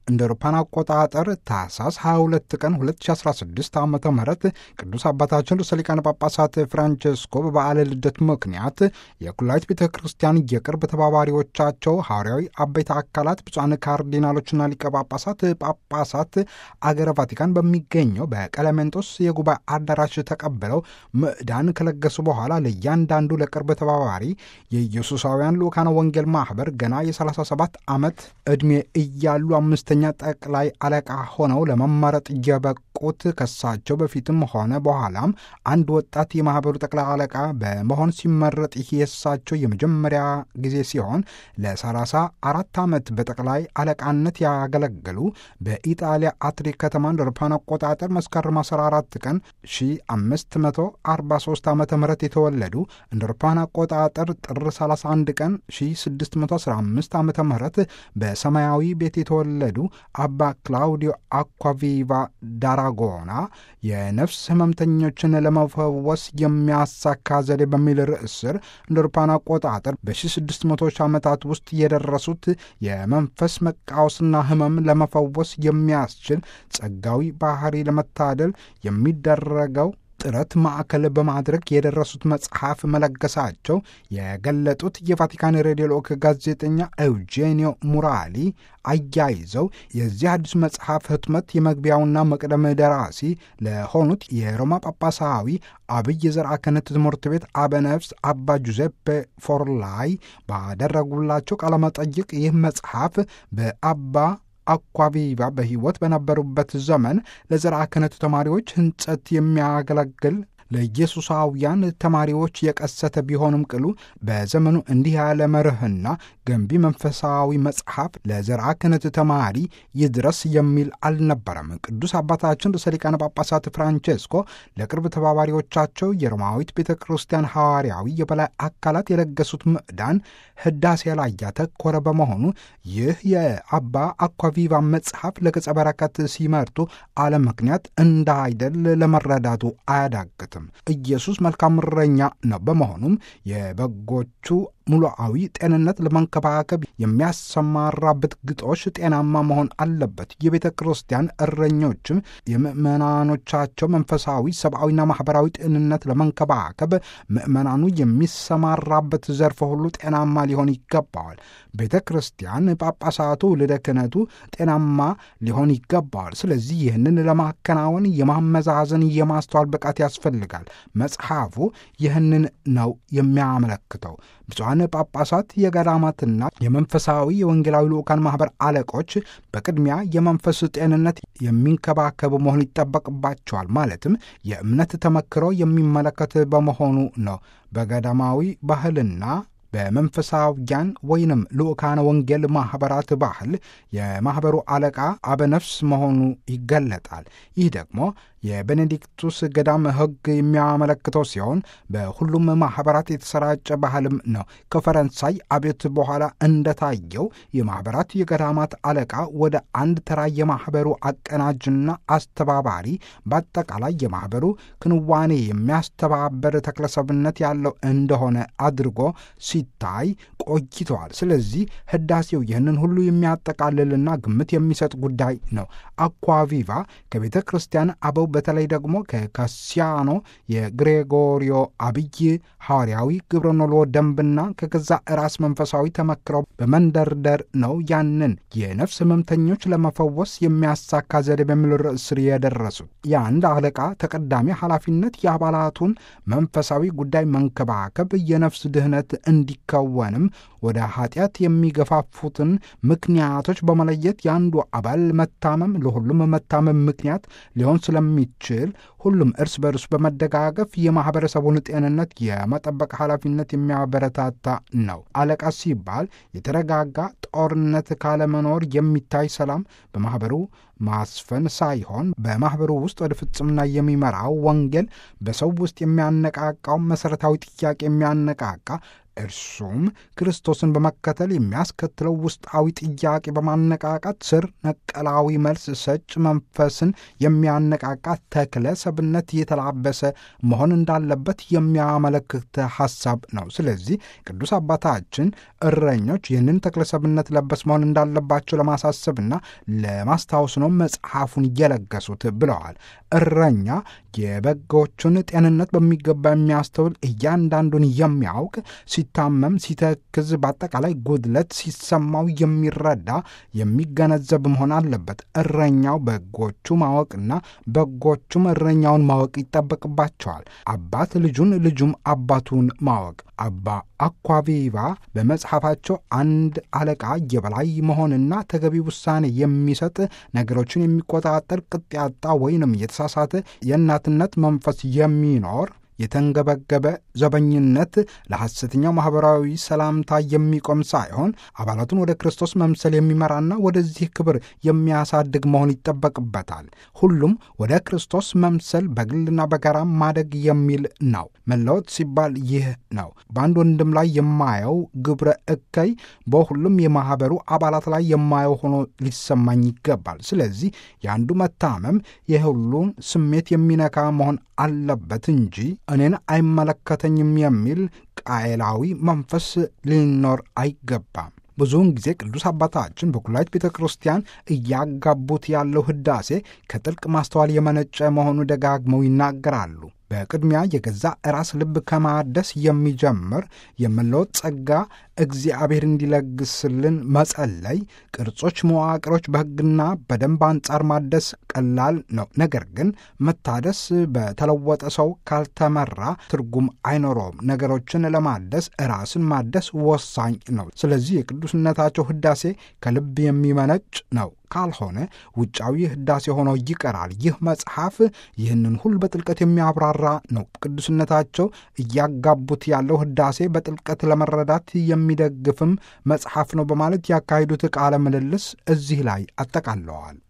እንደ አውሮፓውያን አቆጣጠር ታኅሳስ 22 ቀን 2016 ዓ.ም ቅዱስ አባታችን ርዕሰ ሊቃነ ጳጳሳት ፍራንቼስኮ በበዓለ ልደት ምክንያት የኩላሊት ቤተ ክርስቲያን የቅርብ ተባባሪዎቻቸው ሐዋርያዊ አበይት አካላት ብፁዓን ካርዲናሎችና ሊቀ ጳጳሳት አገረ ቫቲካን በሚገኘው በቀለሜንጦስ የጉባኤ አዳራሽ ተቀብለው ምዕዳን ከለገሱ በኋላ ለእያንዳንዱ ለቅርብ ተባባሪ የኢየሱሳውያን ልዑካነ ወንጌል ማኅበር ገና የ37 ዓመት ዕድሜ እያሉ አምስተኛ ጠቅላይ አለቃ ሆነው ለመመረጥ የበቁት ከሳቸው በፊትም ሆነ በኋላም አንድ ወጣት የማኅበሩ ጠቅላይ አለቃ በመሆን ሲመረጥ ይህ የእሳቸው የመጀመሪያ ጊዜ ሲሆን ለ34 ዓመት በጠቅላይ አለቃነት ያገለገሉ በኢጣሊያ አትሪ ከተማ እንደ አውሮፓውያን አቆጣጠር መስከረም 14 ቀን 1543 ዓ ም የተወለዱ እንደ አውሮፓውያን አቆጣጠር ጥር 31 ቀን 1615 ዓ ም በሰማያዊ ቤት የተወለዱ አባ ክላውዲዮ አኳቪቫ ዳራጎና የነፍስ ሕመምተኞችን ለመፈወስ የሚያሳካ ዘዴ በሚል ርዕስ ስር እንደ አውሮፓውያን አቆጣጠር በ1600 ዓመታት ውስጥ የደረሱት የመንፈስ መቃወስና ሕመም ለመፈወስ የሚያስችል ጸጋዊ ባህሪ ለመታደል የሚደረገው ጥረት ማዕከል በማድረግ የደረሱት መጽሐፍ መለገሳቸው የገለጡት የቫቲካን ሬዲዮ ልዑክ ጋዜጠኛ ኤውጄኒዮ ሙራሊ አያይዘው የዚህ አዲስ መጽሐፍ ህትመት የመግቢያውና መቅደም ደራሲ ለሆኑት የሮማ ጳጳሳዊ አብይ ዘርዓ ክህነት ትምህርት ቤት አበነፍስ አባ ጁዜፔ ፎርላይ ባደረጉላቸው ቃለመጠይቅ ይህ መጽሐፍ በአባ አኳቪቫ በሕይወት በነበሩበት ዘመን ለዘርዓ ክህነቱ ተማሪዎች ሕንጸት የሚያገለግል ለኢየሱሳውያን ተማሪዎች የቀሰተ ቢሆንም ቅሉ በዘመኑ እንዲህ ያለ መርህና ገንቢ መንፈሳዊ መጽሐፍ ለዘርዓ ክህነት ተማሪ ይድረስ የሚል አልነበረም። ቅዱስ አባታችን ርዕሰ ሊቃነ ጳጳሳት ፍራንቼስኮ ለቅርብ ተባባሪዎቻቸው የሮማዊት ቤተ ክርስቲያን ሐዋርያዊ የበላይ አካላት የለገሱት ምዕዳን ህዳሴ ላይ ያተኮረ በመሆኑ ይህ የአባ አኳቪቫ መጽሐፍ ለገጸ በረከት ሲመርጡ አለ ምክንያት እንዳይደል ለመረዳቱ አያዳግትም። ኢየሱስ መልካም እረኛ ነው። በመሆኑም የበጎቹ ሙሉአዊ ጤንነት ለመንከባከብ የሚያሰማራበት ግጦሽ ጤናማ መሆን አለበት። የቤተ ክርስቲያን እረኞችም የምዕመናኖቻቸው መንፈሳዊ፣ ሰብአዊና ማኅበራዊ ጤንነት ለመንከባከብ ምዕመናኑ የሚሰማራበት ዘርፍ ሁሉ ጤናማ ሊሆን ይገባዋል። ቤተ ክርስቲያን፣ ጳጳሳቱ፣ ልደ ክህነቱ ጤናማ ሊሆን ይገባዋል። ስለዚህ ይህንን ለማከናወን የማመዛዘን የማስተዋል ብቃት ያስፈልጋል። መጽሐፉ ይህንን ነው የሚያመለክተው። ብፁዓን ጳጳሳት፣ የገዳማትና የመንፈሳዊ የወንጌላዊ ልዑካን ማኅበር አለቆች በቅድሚያ የመንፈስ ጤንነት የሚንከባከቡ መሆን ይጠበቅባቸዋል። ማለትም የእምነት ተመክሮ የሚመለከት በመሆኑ ነው። በገዳማዊ ባህልና በመንፈሳውያን ወይንም ልዑካነ ወንጌል ማኅበራት ባህል የማኅበሩ አለቃ አበነፍስ መሆኑ ይገለጣል። ይህ ደግሞ የቤኔዲክቱስ ገዳም ሕግ የሚያመለክተው ሲሆን በሁሉም ማኅበራት የተሰራጨ ባህልም ነው። ከፈረንሳይ አብዮት በኋላ እንደታየው የማኅበራት የገዳማት አለቃ ወደ አንድ ተራ የማኅበሩ አቀናጅና አስተባባሪ፣ በአጠቃላይ የማኅበሩ ክንዋኔ የሚያስተባበር ተክለሰብነት ያለው እንደሆነ አድርጎ ሲታይ ቆይተዋል። ስለዚህ ህዳሴው ይህንን ሁሉ የሚያጠቃልልና ግምት የሚሰጥ ጉዳይ ነው። አኳቪቫ ከቤተ ክርስቲያን አበው በተለይ ደግሞ ከካሲያኖ የግሬጎሪዮ አብይ ሐዋርያዊ ግብረኖሎ ደንብና ከገዛ ራስ መንፈሳዊ ተመክረው በመንደርደር ነው ያንን የነፍስ ሕመምተኞች ለመፈወስ የሚያሳካ ዘዴ በሚል ርዕስ ስር የደረሱት። የአንድ አለቃ ተቀዳሚ ኃላፊነት የአባላቱን መንፈሳዊ ጉዳይ መንከባከብ፣ የነፍስ ድህነት እንዲከወንም ወደ ኃጢአት የሚገፋፉትን ምክንያቶች በመለየት የአንዱ አባል መታመም ለሁሉም መታመም ምክንያት ሊሆን ስለሚችል ሁሉም እርስ በርስ በመደጋገፍ የማኅበረሰቡን ጤንነት የመጠበቅ ኃላፊነት የሚያበረታታ ነው። አለቃ ሲባል የተረጋጋ ጦርነት ካለመኖር የሚታይ ሰላም በማኅበሩ ማስፈን ሳይሆን በማኅበሩ ውስጥ ወደ ፍጽምና የሚመራው ወንጌል በሰው ውስጥ የሚያነቃቃው መሠረታዊ ጥያቄ የሚያነቃቃ እርሱም ክርስቶስን በመከተል የሚያስከትለው ውስጣዊ ጥያቄ በማነቃቃት ስር ነቀላዊ መልስ ሰጭ መንፈስን የሚያነቃቃ ተክለ ሰብነት የተላበሰ መሆን እንዳለበት የሚያመለክት ሐሳብ ነው። ስለዚህ ቅዱስ አባታችን እረኞች ይህንን ተክለ ሰብነት ለበስ መሆን እንዳለባቸው ለማሳሰብና ለማስታወስ ነው መጽሐፉን እየለገሱት ብለዋል። እረኛ የበጎቹን ጤንነት በሚገባ የሚያስተውል፣ እያንዳንዱን የሚያውቅ፣ ሲታመም ሲተክዝ፣ በአጠቃላይ ጉድለት ሲሰማው የሚረዳ የሚገነዘብ መሆን አለበት። እረኛው በጎቹ ማወቅና በጎቹም እረኛውን ማወቅ ይጠበቅባቸዋል። አባት ልጁን፣ ልጁም አባቱን ማወቅ። አባ አኳቪቫ በመጽሐፋቸው አንድ አለቃ የበላይ መሆንና ተገቢ ውሳኔ የሚሰጥ ነገሮችን የሚቆጣጠር ቅጥ ያጣ ወይንም የተሳሳተ የእናትነት መንፈስ የሚኖር የተንገበገበ ዘበኝነት ለሐሰተኛው ማኅበራዊ ሰላምታ የሚቆም ሳይሆን አባላቱን ወደ ክርስቶስ መምሰል የሚመራና ወደዚህ ክብር የሚያሳድግ መሆን ይጠበቅበታል። ሁሉም ወደ ክርስቶስ መምሰል በግልና በጋራ ማደግ የሚል ነው። መለወጥ ሲባል ይህ ነው። በአንድ ወንድም ላይ የማየው ግብረ እከይ በሁሉም የማኅበሩ አባላት ላይ የማየው ሆኖ ሊሰማኝ ይገባል። ስለዚህ የአንዱ መታመም የሁሉን ስሜት የሚነካ መሆን አለበት እንጂ እኔን አይመለከተኝም የሚል ቃየላዊ መንፈስ ሊኖር አይገባም። ብዙውን ጊዜ ቅዱስ አባታችን በኩላይት ቤተ ክርስቲያን እያጋቡት ያለው ህዳሴ ከጥልቅ ማስተዋል የመነጨ መሆኑ ደጋግመው ይናገራሉ። በቅድሚያ የገዛ ራስ ልብ ከማደስ የሚጀምር የመለወጥ ጸጋ እግዚአብሔር እንዲለግስልን መጸለይ፣ ቅርጾች፣ መዋቅሮች በሕግና በደንብ አንጻር ማደስ ቀላል ነው። ነገር ግን መታደስ በተለወጠ ሰው ካልተመራ ትርጉም አይኖረውም። ነገሮችን ለማደስ ራስን ማደስ ወሳኝ ነው። ስለዚህ የቅዱስነታቸው ህዳሴ ከልብ የሚመነጭ ነው። ካልሆነ ውጫዊ ህዳሴ ሆኖ ይቀራል። ይህ መጽሐፍ ይህንን ሁሉ በጥልቀት የሚያብራራ ነው። ቅዱስነታቸው እያጋቡት ያለው ህዳሴ በጥልቀት ለመረዳት የሚደግፍም መጽሐፍ ነው በማለት ያካሄዱት ቃለ ምልልስ እዚህ ላይ አጠቃለዋል።